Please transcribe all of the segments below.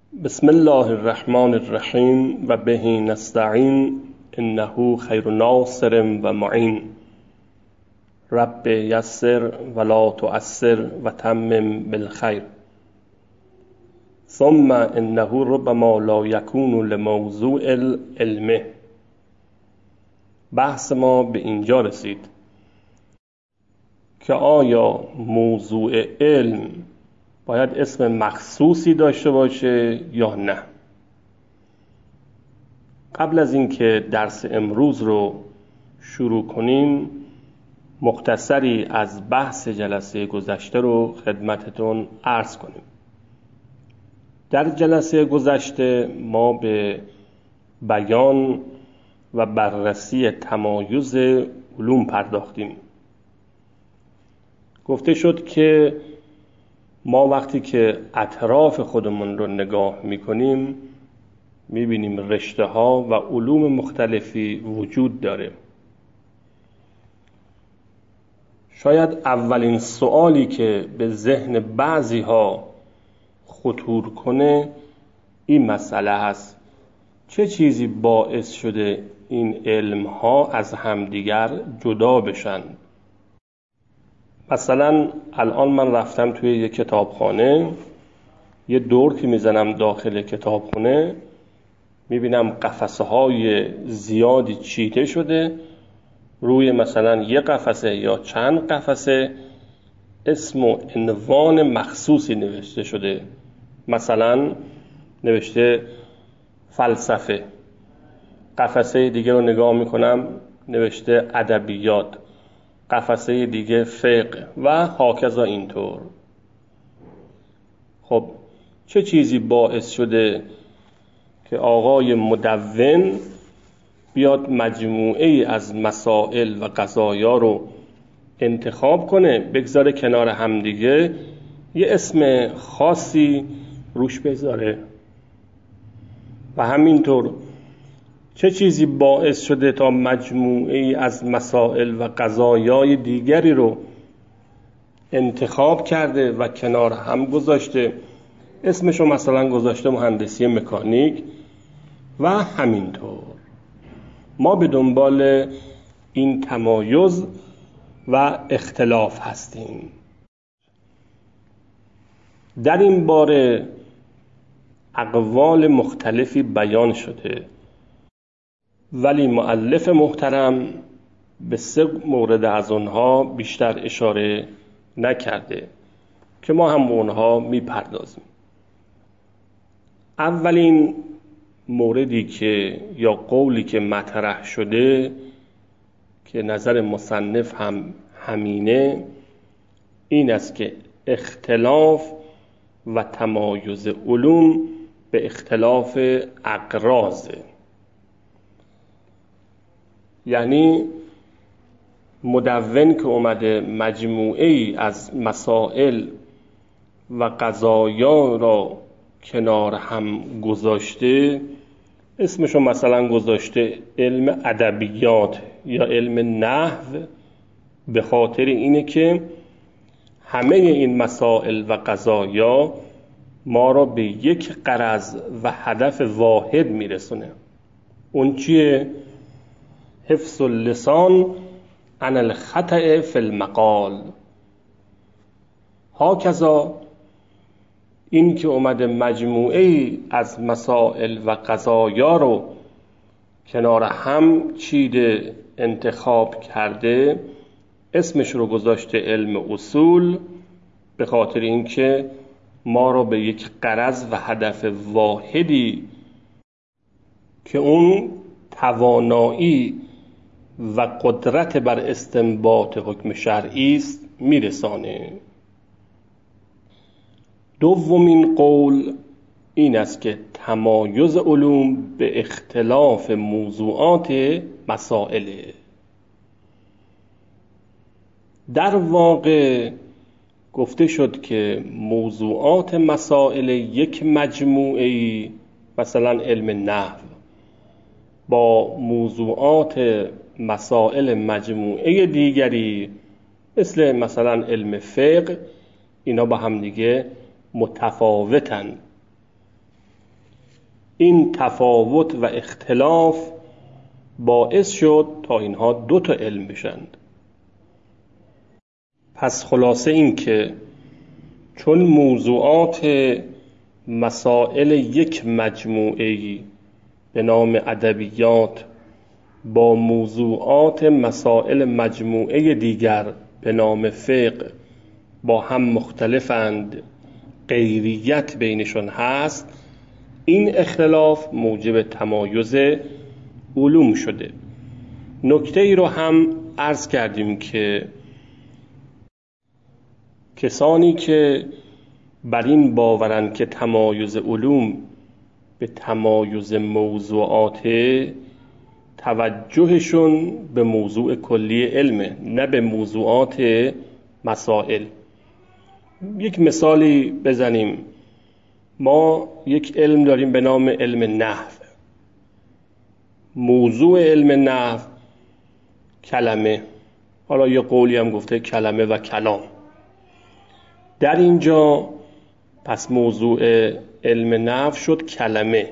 بسم الله الرحمن الرحیم و به نستعین انه خیر ناصر و معین. رب یسر ولا تعسر و تمم بالخیر. ثم انه ربما لا یکون لموضوع العلم. بحث ما به اینجا رسید که آیا موضوع علم باید اسم مخصوصی داشته باشه یا نه. قبل از اینکه درس امروز رو شروع کنیم مختصری از بحث جلسه گذشته رو خدمتتون عرض کنیم. در جلسه گذشته ما به بیان و بررسی تمایز علوم پرداختیم. گفته شد که ما وقتی که اطراف خودمون رو نگاه میکنیم میبینیم رشته ها و علوم مختلفی وجود داره. شاید اولین سوالی که به ذهن بعضی ها خطور کنه این مسئله هست: چه چیزی باعث شده این علم ها از همدیگر جدا بشن؟ مثلا الان من رفتم توی یک کتابخانه، یه دور که میزنم داخل کتابخانه میبینم قفسه های زیادی چیده شده. روی مثلا یه قفسه یا چند قفسه اسم و عنوان مخصوصی نوشته شده. مثلا نوشته فلسفه. قفسه دیگه رو نگاه میکنم نوشته ادبیات، قفسه دیگه فقه و هاکذا اینطور. خب چه چیزی باعث شده که آقای مدون بیاد مجموعه از مسائل و قضایا رو انتخاب کنه، بگذاره کنار همدیگه، یه اسم خاصی روش بذاره؟ و همینطور چه چیزی باعث شده تا مجموعه‌ای از مسائل و قضایای دیگری رو انتخاب کرده و کنار هم گذاشته، اسمشو مثلا گذاشته مهندسی مکانیک و همینطور. ما به دنبال این تمایز و اختلاف هستیم. در این باره اقوال مختلفی بیان شده، ولی مؤلف محترم به 3 مورد از اونها بیشتر اشاره نکرده که ما هم به اونها میپردازیم. اولین موردی که یا قولی که مطرح شده که نظر مصنف هم همینه، این است که اختلاف و تمایز علوم به اختلاف اغراضه. یعنی مدون که اومده مجموعه ای از مسائل و قضایا را کنار هم گذاشته، اسمشو مثلا گذاشته علم ادبیات یا علم نحو، به خاطر اینه که همه این مسائل و قضایا ما را به یک غرض و هدف واحد میرسونه. اون چیه؟ حفظ اللسان عن الخطأ فی المقال. هاکذا این که اومده مجموعه از مسائل و قضایا رو کنار هم چیده انتخاب کرده، اسمش رو گذاشته علم اصول، به خاطر اینکه ما رو به یک غرض و هدف واحدی که اون توانایی و قدرت بر استنباط حکم شرعی است میرسانه. دومین قول این است که تمایز علوم به اختلاف موضوعات مسائله. در واقع گفته شد که موضوعات مسائل یک مجموعه‌ای، مثلا علم نحو، با موضوعات مسائل مجموعه دیگری مثل مثلا علم فقه، اینا با هم دیگه متفاوتن. این تفاوت و اختلاف باعث شد تا اینها 2 تا علم بشند. پس خلاصه این که چون موضوعات مسائل یک مجموعه‌ای به نام ادبیات با موضوعات مسائل مجموعه دیگر به نام فقه با هم مختلفند، غیریت بینشان هست، این اختلاف موجب تمایز علوم شده. نکته ای رو هم عرض کردیم که کسانی که بر این باورند که تمایز علوم به تمایز موضوعات، توجهشون به موضوع کلی علمه، نه به موضوعات مسائل. یک مثالی بزنیم. ما یک علم داریم به نام علم نحو. موضوع علم نحو کلمه، حالا یه قولی هم گفته کلمه و کلام. در اینجا پس موضوع علم نحو شد کلمه.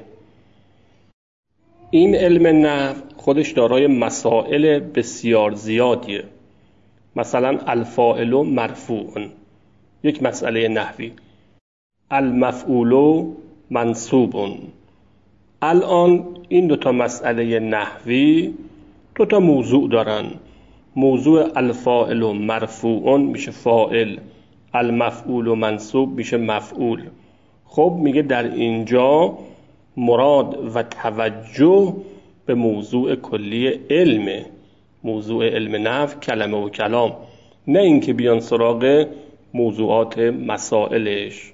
این علم نحو خودش دارای مسائل بسیار زیادیه. مثلا الفاعل مرفوع، یک مسئله نحوی. المفعول منصوب. الان این 2 تا مسئله نحوی 2 تا موضوع دارن. موضوع الفاعل مرفوع میشه فاعل، المفعول منصوب میشه مفعول. خب میگه در اینجا مراد و توجه به موضوع کلی علمه، موضوع علم نحو کلمه و کلام، نه اینکه بیان سراغ موضوعات مسائلش.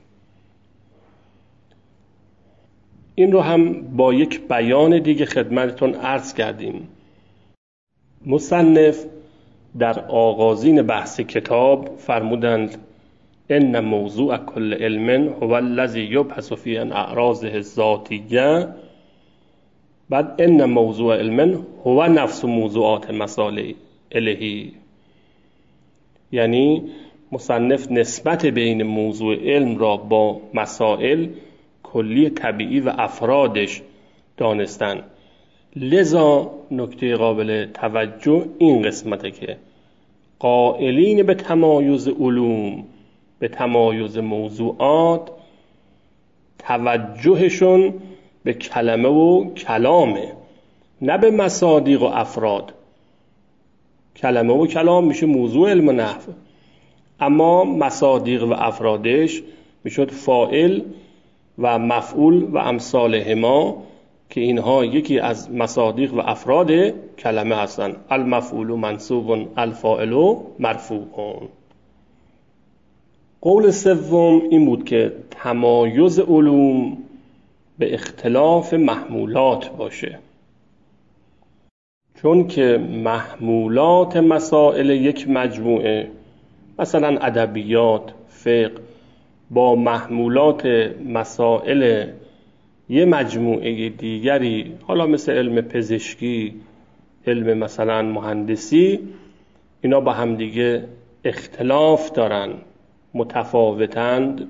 این رو هم با یک بیان دیگه خدمتتون عرض کردیم. مصنف در آغازین بحث کتاب فرمودند ان موضوع کل علم هو الذی یبحث فیه عن اعراضه الذاتیه. بعد ان موضوع علم هو نفس موضوعات مسائل الهی. یعنی مصنف نسبت بین موضوع علم را با مسائل کلی طبیعی و افرادش دانستن. لذا نکته قابل توجه این قسمته که قائلین به تمایز علوم، به تمایز موضوعات، توجهشون به کلمه و کلامه، نه به مصادیق و افراد. کلمه و کلام میشه موضوع علم و نحو، اما مصادیق و افرادش میشد فاعل و مفعول و امثالهما که اینها یکی از مصادیق و افراد کلمه هستند. المفعول منصوب، الفاعل مرفوع. قول سوم این بود که تمایز علوم به اختلاف محمولات باشه. چون که محمولات مسائل یک مجموعه، مثلا ادبیات، فقه، با محمولات مسائل یه مجموعه دیگری، حالا مثل علم پزشکی، علم مثلا مهندسی، اینا با هم دیگه اختلاف دارن، متفاوتند.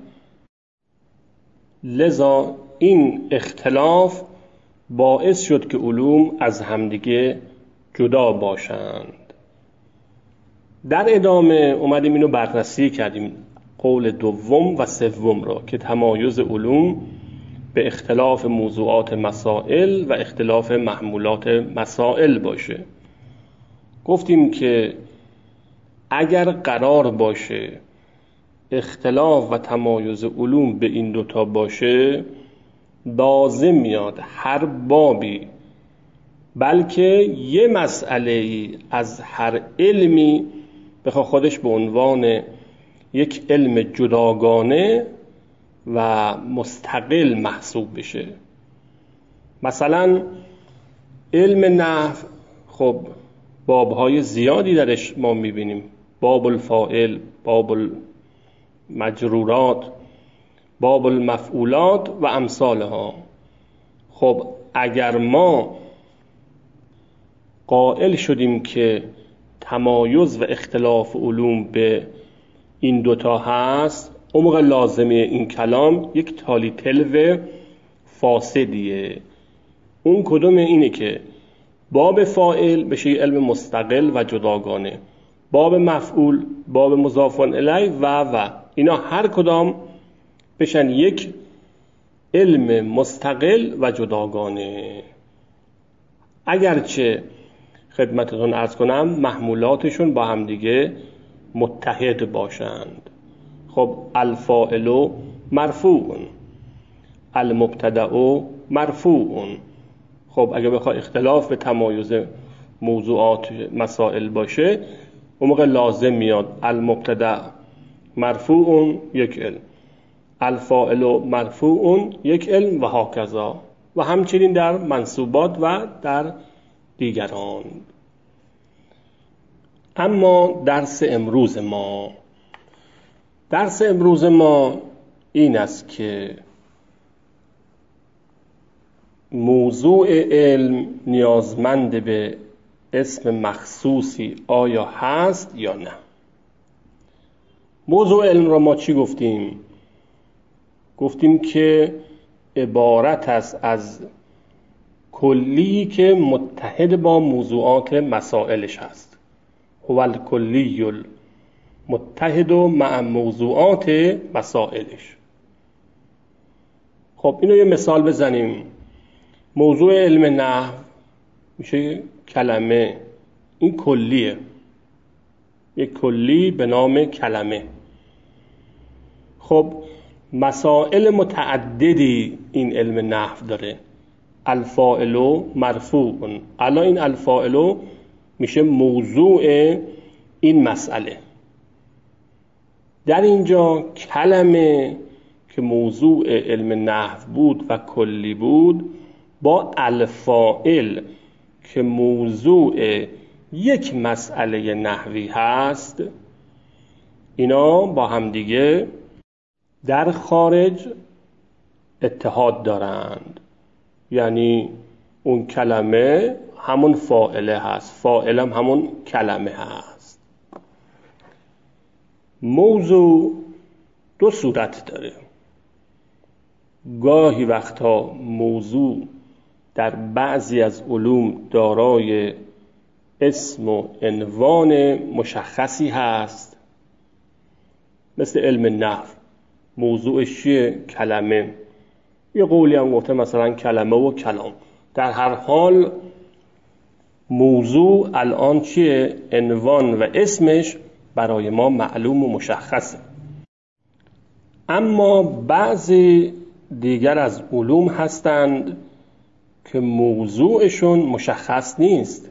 لذا این اختلاف باعث شد که علوم از همدیگه جدا باشند. در ادامه اومدیم اینو بررسی کردیم، قول دوم و سوم را، که تمایز علوم به اختلاف موضوعات مسائل و اختلاف محمولات مسائل باشه. گفتیم که اگر قرار باشه اختلاف و تمایز علوم به این 2 تا باشه، لازم میاد هر بابی، بلکه یه مسئله از هر علمی بخواد خودش به عنوان یک علم جداگانه و مستقل محسوب بشه. مثلا علم نحو، خب بابهای زیادی درش ما میبینیم، باب الفاعل، باب المجرورات، باب المفعولات و امثالها. خب اگر ما قائل شدیم که تمایز و اختلاف علوم به این 2 تا هست، اون موقع لازمه این کلام یک تالی تلو فاسدیه. اون کدوم؟ اینه که باب فاعل بشه یه علم مستقل و جداگانه، باب مفعول، باب مضاف الیه و اینا هر کدام بشن یک علم مستقل و جداگانه، اگرچه خدمتتون عرض کنم محمولاتشون با هم دیگه متحد باشند. خب الفاعل مرفوع، المبتدأ مرفوع. خب اگه بخوای اختلاف به تمایز موضوعات مسائل باشه، اون موقع لازم میاد المبتدأ مرفوع یک علم، الفاعل مرفوع یک علم و هاکذا، و همچنین در منصوبات و در دیگران. اما درس امروز ما این است که موضوع علم نیازمند به اسم مخصوصی آیا هست یا نه. موضوع علم را ما چی گفتیم؟ گفتیم که عبارت است از کلی که متحد با موضوعات مسائلش هست. هو الکلی المتحد مع موضوعات مسائلش. خب اینو یه مثال بزنیم. موضوع علم نحو میشه کلمه، این کلیه، یک کلی به نام کلمه. خب مسائل متعددی این علم نحو داره. الفاعل مرفوع، الان این الفاعل میشه موضوع این مسئله. در اینجا کلمه که موضوع علم نحو بود و کلی بود با الفاعل که موضوع یک مسئله نحوی هست، اینا با همدیگه در خارج اتحاد دارند. یعنی اون کلمه همون فاعله هست، فاعل هم همون کلمه هست. موضوع دو صورت داره. گاهی وقتا موضوع در بعضی از علوم دارای اسم و عنوان مشخصی هست، مثل علم نحو موضوعش چیه؟ کلمه. یه قولی هم گفته مثلا کلمه و کلام. در هر حال موضوع الان چیه؟ عنوان و اسمش برای ما معلوم و مشخصه. اما بعضی دیگر از علوم هستند که موضوعشون مشخص نیست.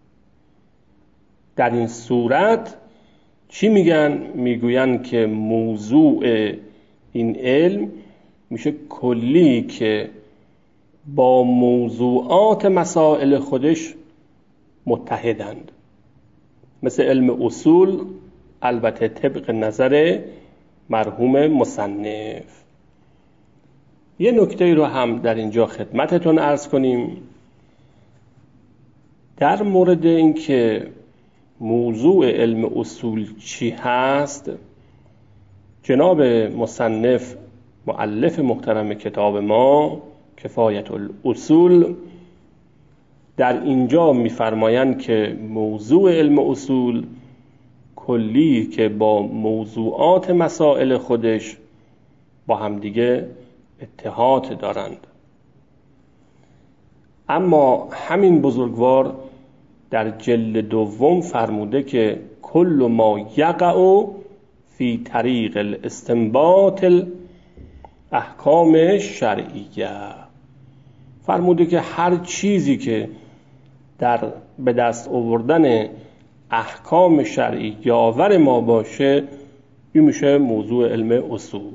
در این صورت چی میگن؟ میگوین که موضوع این علم میشه کلی که با موضوعات مسائل خودش متحدند، مثل علم اصول، البته طبق نظر مرحوم مصنف. یه نکته رو هم در اینجا خدمتتون عرض کنیم در مورد این که موضوع علم اصول چی هست. جناب مصنف مؤلف محترم کتاب ما کفایت الاصول در اینجا می‌فرمایند که موضوع علم اصول کلی که با موضوعات مسائل خودش با همدیگه اتحاد دارند. اما همین بزرگوار در جلد دوم فرموده که کل ما یقع فی طریق الاستنباط الاحکام شرعیه، فرموده که هر چیزی که در به دست آوردن احکام شرعی یاور ما باشه، این میشه موضوع علم اصول.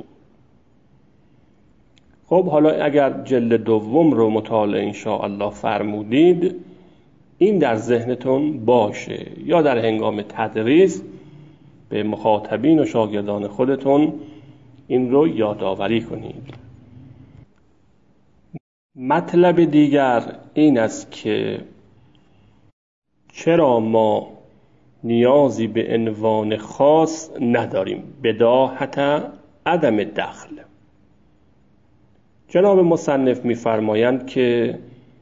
خب حالا اگر جلد دوم رو مطالعه انشاءالله فرمودید، این در ذهنتون باشه یا در هنگام تدریس به مخاطبین و شاگردان خودتون این رو یادآوری کنید. مطلب دیگر این است که چرا ما نیازی به عنوان خاص نداریم؟ بداهت عدم دخل. جناب مصنف می‌فرمایند که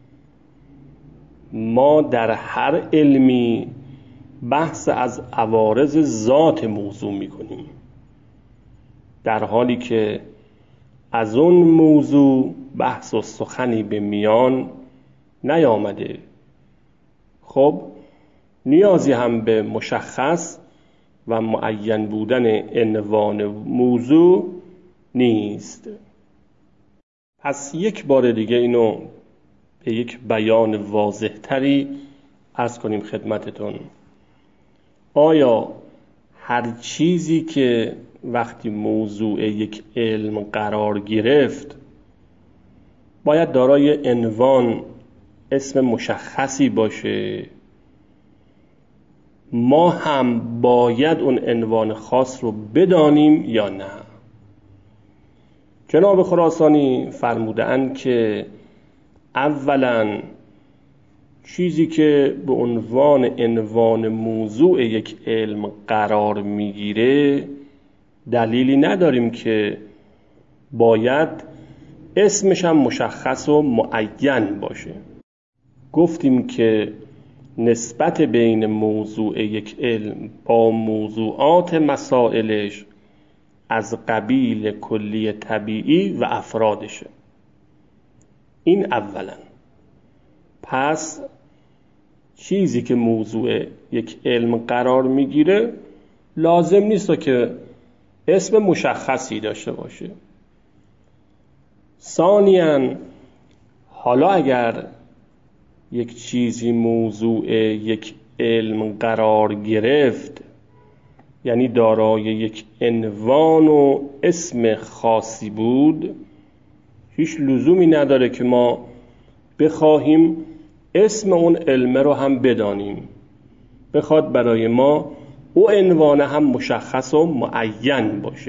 ما در هر علمی بحث از عوارض ذات موضوع می‌کنیم، در حالی که از اون موضوع بحث و سخنی به میان نیامده. خب نیازی هم به مشخص و معین بودن عنوان موضوع نیست. پس یک بار دیگه اینو به یک بیان واضح تری عرض کنیم خدمتتون. آیا هر چیزی که وقتی موضوع یک علم قرار گرفت باید دارای عنوان، اسم مشخصی باشه؟ ما هم باید اون عنوان خاص رو بدانیم یا نه؟ جناب خراسانی فرمودند که اولا چیزی که به عنوان موضوع یک علم قرار میگیره دلیلی نداریم که باید اسمش هم مشخص و معین باشه. گفتیم که نسبت بین موضوع یک علم با موضوعات مسائلش از قبیل کلی طبیعی و افرادشه. این اولا. پس چیزی که موضوع یک علم قرار میگیره لازم نیست که اسم مشخصی داشته باشه. ثانیاً حالا اگر یک چیزی موضوع یک علم قرار گرفت، یعنی دارای یک عنوان و اسم خاصی بود، هیچ لزومی نداره که ما بخواهیم اسم اون علم رو هم بدانیم، بخواد برای ما او عنوان هم مشخص و معین باشه.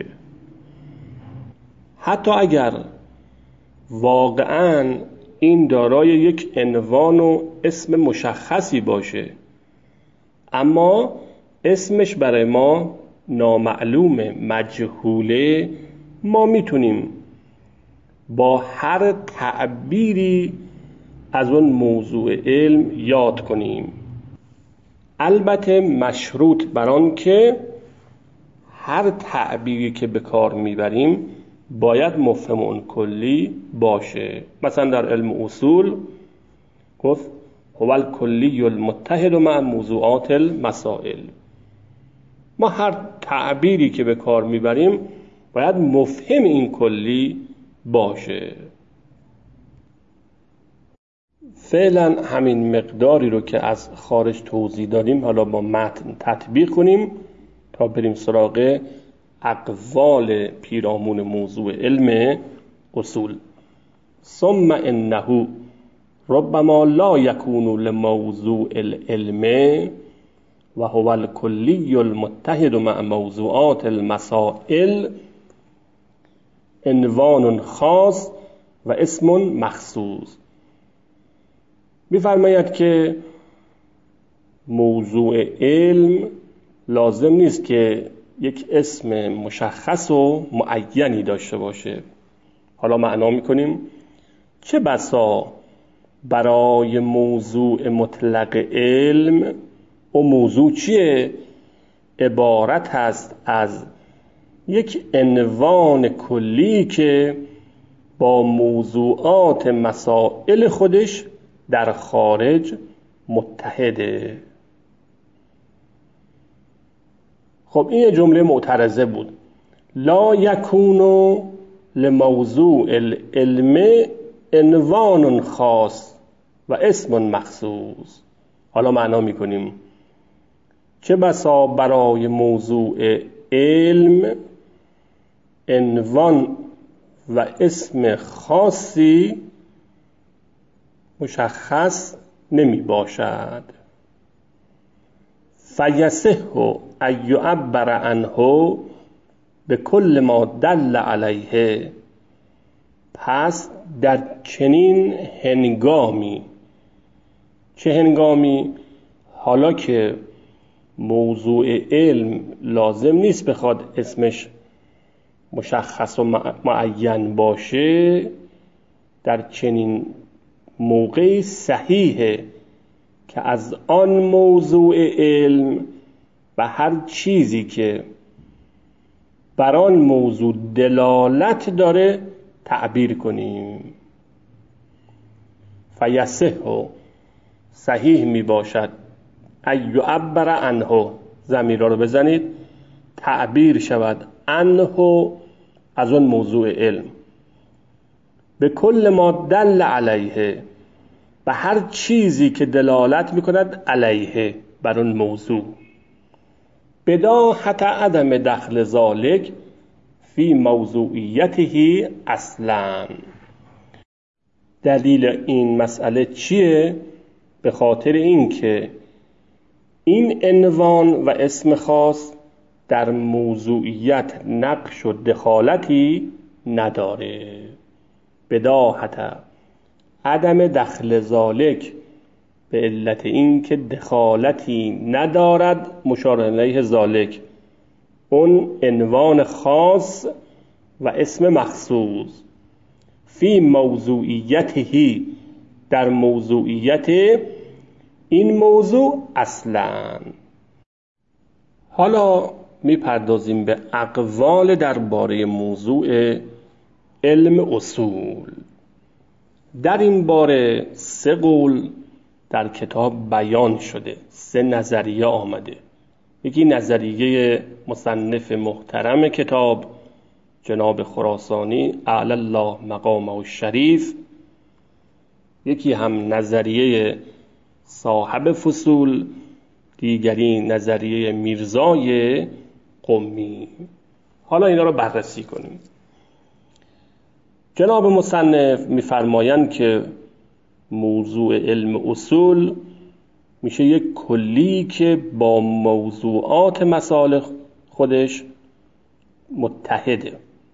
حتی اگر واقعاً این دارای یک عنوان و اسم مشخصی باشه اما اسمش برای ما نامعلوم، مجهوله، ما میتونیم با هر تعبیری از اون موضوع علم یاد کنیم، البته مشروط بر آن که هر تعبیری که به کار میبریم باید مفهوم اون کلی باشه. مثلا در علم اصول گفت هو الکلی المتحد مع موضوعات المسائل. ما هر تعبیری که به کار میبریم باید مفهوم این کلی باشه. فعلا همین مقداری رو که از خارج توضیح دادیم حالا با متن تطبیق کنیم تا بریم سراغ اقوال پیرامون موضوع علم اصول. ثم انه ربما لا یکون لموضوع العلم و هو الکلی المتحد مع موضوعات المسائل عنوان خاص و اسم مخصوص. می‌فرماید که موضوع علم لازم نیست که یک اسم مشخص و معینی داشته باشه. حالا معنا می‌کنیم چه بسا برای موضوع مطلق علم، و موضوع چیه؟ عبارت است از یک عنوان کلی که با موضوعات مسائل خودش در خارج متحده. خب این جمله معترضه بود. لا یکون لموضوع العلم عنوان خاص و اسم مخصوص. حالا معنا میکنیم چه بسا برای موضوع علم عنوان و اسم خاصی مشخص نمی باشد. فیصح ان یعبر عنه به کل ما دل علیه. پس در چنین هنگامی، چه هنگامی؟ حالا که موضوع علم لازم نیست بخواد اسمش مشخص و معین باشه، در چنین موقعی صحیحه که از آن موضوع علم و هر چیزی که بر آن موضوع دلالت داره تعبیر کنیم. فیصح، صحیح می باشد، ای یعبر عنه، ضمیرها رو بزنید، تعبیر شود عنه، از اون موضوع علم، به کل ما دل علیه، به هر چیزی که دلالت میکند علیه، بر اون موضوع، بداهت عدم دخل ذالک فی موضوعیته اصلا. دلیل این مسئله چیه؟ به خاطر این که این عنوان و اسم خاص در موضوعیت نقش و دخالتی نداره. بداهت عدم دخل ذالک، به علت این که دخالتی ندارد، مشار الیه ذالک، اون عنوان خاص و اسم مخصوص، فی موضوعیته، در موضوعیت این موضوع اصلا. حالا میپردازیم به اقوال درباره موضوع علم اصول. در این باره 3 قول در کتاب بیان شده، 3 نظریه آمده. یکی نظریه مصنف محترم کتاب جناب خراسانی اعلی الله مقامه الشریف، یکی هم نظریه صاحب فصول، دیگری نظریه میرزای قمی. حالا اینا رو بررسی کنیم. جناب مصنف میفرمایند که موضوع علم اصول میشه یک کلی که با موضوعات مسائل خودش متحده.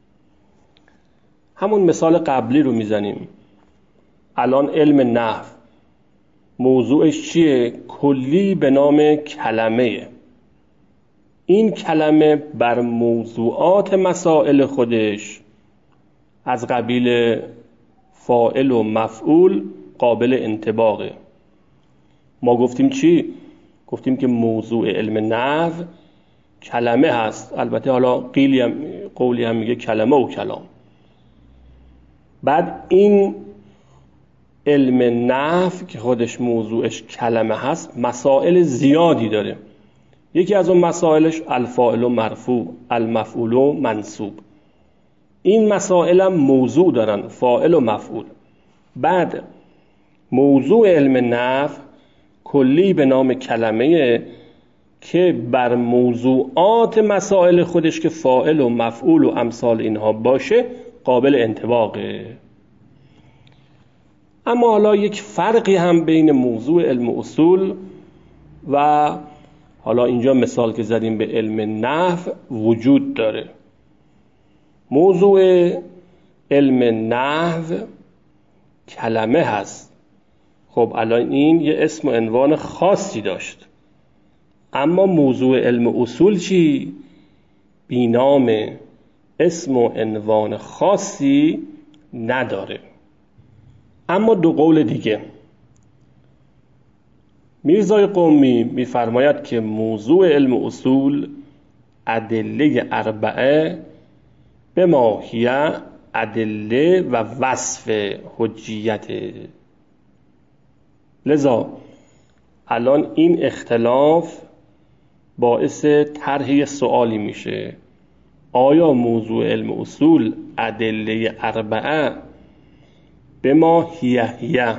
همون مثال قبلی رو میزنیم. الان علم نحو موضوعش چیه؟ کلی به نام کلمه. این کلمه بر موضوعات مسائل خودش از قبیل فاعل و مفعول قابل انطباقه. ما گفتیم چی؟ گفتیم که موضوع علم نحو کلمه هست. البته حالا قولی هم میگه کلمه و کلام. بعد این علم نحو که خودش موضوعش کلمه هست مسائل زیادی داره. یکی از اون مسائلش الفاعل و مرفوع، المفعول و منصوب. این مسائل هم موضوع دارن، فاعل و مفعول. بعد موضوع علم نحو کلی به نام کلمه که بر موضوعات مسائل خودش که فاعل و مفعول و امثال اینها باشه قابل انطباقه. اما حالا یک فرقی هم بین موضوع علم اصول و حالا اینجا مثال که زدیم به علم نحو وجود داره. موضوع علم نحو کلمه هست. خب الان این یه اسم و عنوان خاصی داشت. اما موضوع علم اصول چی؟ بینام اسم و عنوان خاصی نداره. اما 2 قول دیگه. میرزای قمی میفرماید که موضوع علم اصول ادله 4 به ماهیه ادله و وصف حجیت. لذا الان این اختلاف باعث طرح سوالی میشه. آیا موضوع علم اصول ادله 4 به ماهیه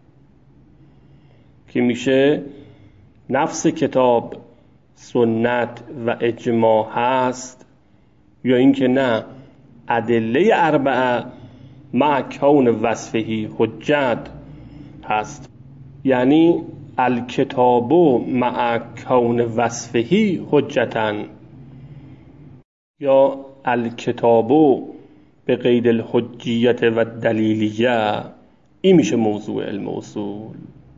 که میشه نفس کتاب، سنت و اجماع هست، یا اینکه نه ادله 4 مع کون وصفهی حجت هست؟ یعنی الکتاب مع کون وصفهی حجتن، یا الکتاب به قید الحجیت و دلیلیه. این میشه موضوع علم اصول.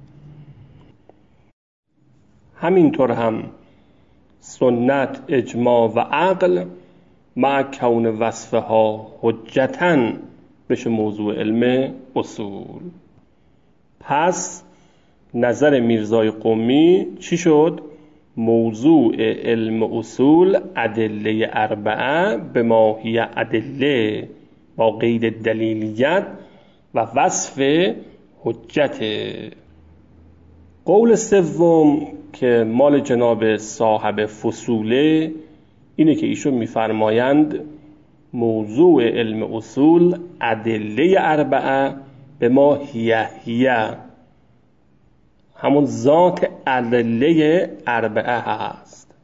همینطور هم سنت، اجماع و عقل مع کون وصفها حجتن به بشه موضوع علم اصول. پس نظر میرزای قمی چی شد؟ موضوع علم اصول ادله اربعه به ما هی ادله با قید دلیلیت و وصف حجت. قول سوم که مال جناب صاحب فصوله اینه که ایشون میفرمایند موضوع علم اصول ادله اربعه به ما هی همون ذات ادله اربعه هست،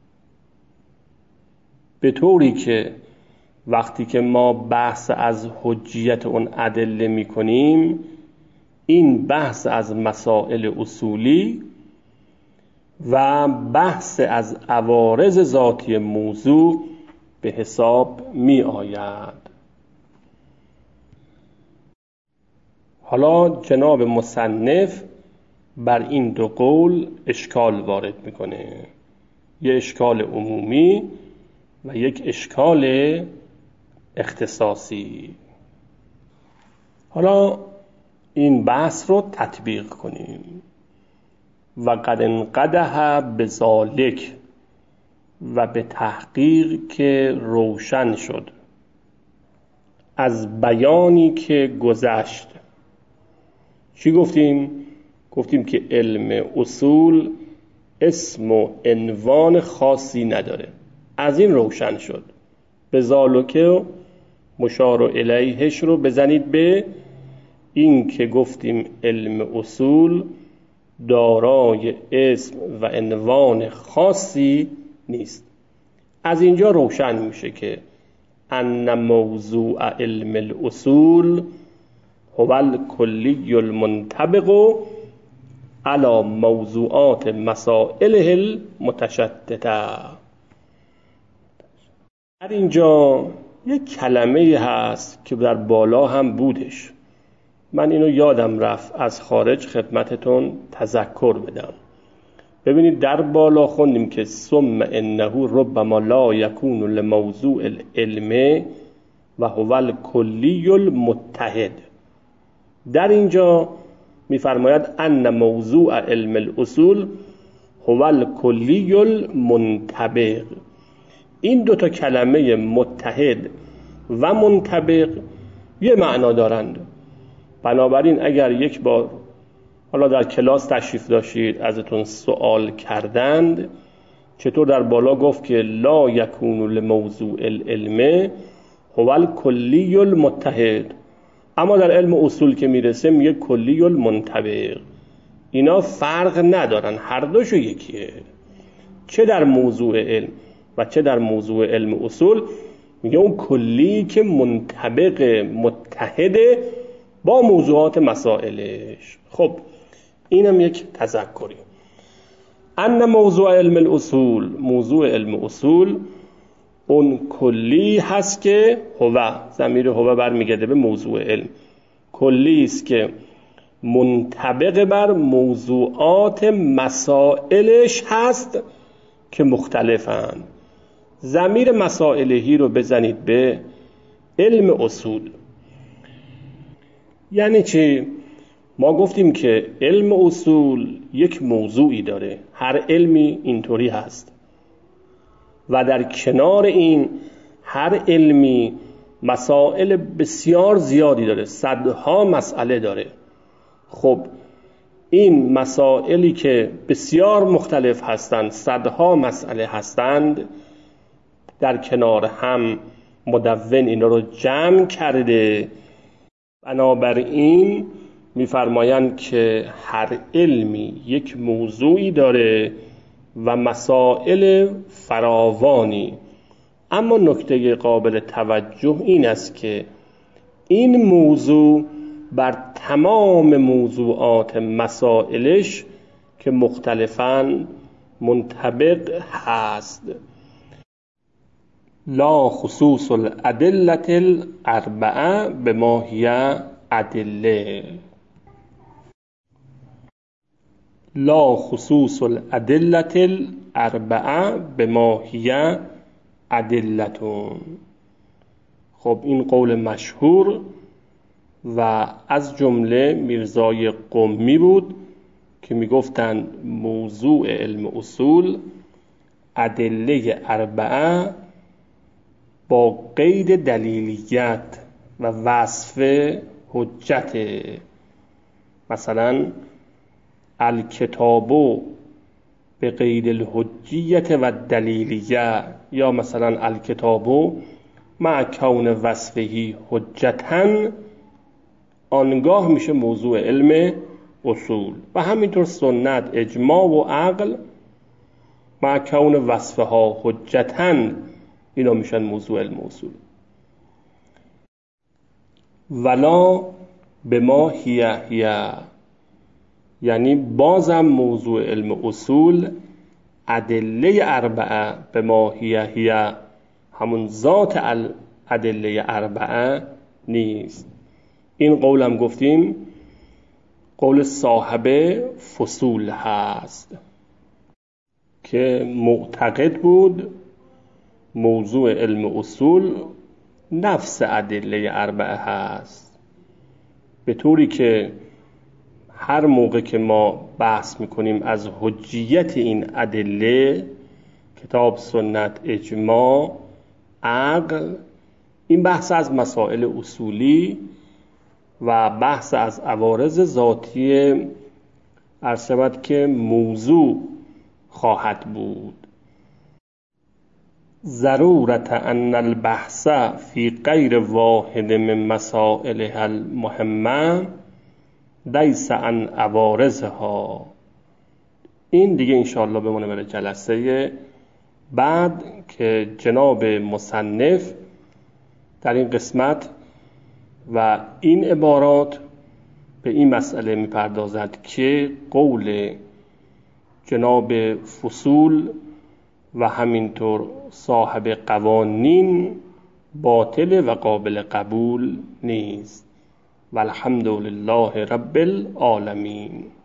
به طوری که وقتی که ما بحث از حجیت اون ادله می کنیم، این بحث از مسائل اصولی و بحث از عوارض ذاتی موضوع به حساب می آید. حالا جناب مصنف بر این دو قول اشکال وارد میکنه، یک اشکال عمومی و یک اشکال اختصاصی. حالا این بحث رو تطبیق کنیم. و قد انقدح بذالک، و به تحقیق که روشن شد از بیانی که گذشت. چی گفتیم؟ گفتیم که علم اصول اسم و عنوان خاصی نداره. از این روشن شد. بذالک مشار الیهش رو بزنید به این که گفتیم علم اصول دارای اسم و عنوان خاصی نیست. از اینجا روشن میشه که ان موضوع علم الاصول هو الکلی المنطبق علی موضوعات مسائله المتشتته. در اینجا یک کلمه هست که در بالا هم بودش، من اینو یادم رفت از خارج خدمتتون تذکر بدم. ببینید در بالا خوندیم که ثم انه ربما لا یکون لموضوع العلم و هو الکلی المتحد. در اینجا میفرماید ان موضوع علم الاصول هو الکلی المنطبق. این دوتا کلمه متحد و منطبق یه معنا دارند. بنابراین اگر یک بار حالا در کلاس تشریف داشتید ازتون سوال کردند چطور در بالا گفت که لا یکون لموضوع العلم هو الکلی المتحد، اما در علم اصول که میرسه میگه کلی المنطبق. اینا فرق ندارن، هر دوشو یکیه. چه در موضوع علم و چه در موضوع علم اصول میگه اون کلی که منطبق متحده با موضوعات مسائلش. خب اینم یک تذکری. ان موضوع علم الاصول، موضوع علم اصول اون کلی هست که هو، ضمیر هو برمیگرده به موضوع علم، کلی است که منطبق بر موضوعات مسائلش هست که مختلفن. ضمیر مسائلهی رو بزنید به علم اصول. یعنی چی؟ ما گفتیم که علم اصول یک موضوعی داره، هر علمی اینطوری هست و در کنار این هر علمی مسائل بسیار زیادی داره، صدها مسئله داره. خب این مسائلی که بسیار مختلف هستند، صدها مسئله هستند، در کنار هم مدون اینا رو جمع کرده. بنابراین میفرمایند که هر علمی یک موضوعی داره و مسائل فراوانی. اما نکته قابل توجه این است که این موضوع بر تمام موضوعات مسائلش که مختلفاً منطبق هست. لا خصوص الادله الاربعه بما هي ادله. لا خصوص الادله الاربعه بما هي ادلتون. خب این قول مشهور و از جمله میرزای قمی بود که میگفتند موضوع علم اصول ادله اربعه با قید دلیلیت و وصف حجت. مثلا الکتاب به قید الحجیت و دلیلیه، یا مثلا الکتاب مع کون وصفه حجتاً، آنگاه میشه موضوع علم اصول. و همینطور سنت، اجماع و عقل مع کون وصفها حجتاً، اینا میشن موضوع علم اصول. ولا به ما هی، یعنی بازم موضوع علم اصول ادله اربعه به ما هی همون ذات ادله اربعه نیست. این قولم گفتیم قول صاحب فصول هست که معتقد بود موضوع علم اصول نفس ادله اربعه هست، به طوری که هر موقع که ما بحث میکنیم از حجیت این ادله، کتاب، سنت، اجماع، عقل، این بحث از مسائل اصولی و بحث از عوارض ذاتی عرض شود که موضوع خواهد بود. ضرورت ان البحث فی غیر واحد من مسائلها المهمه لیس عن عوارضها. این دیگه انشاءالله بمونه برای جلسه بعد که جناب مصنف در این قسمت و این عبارات به این مسئله میپردازد که قول جناب فصول و همینطور صاحب قوانین باطل و قابل قبول نیست. والحمد لله رب العالمین.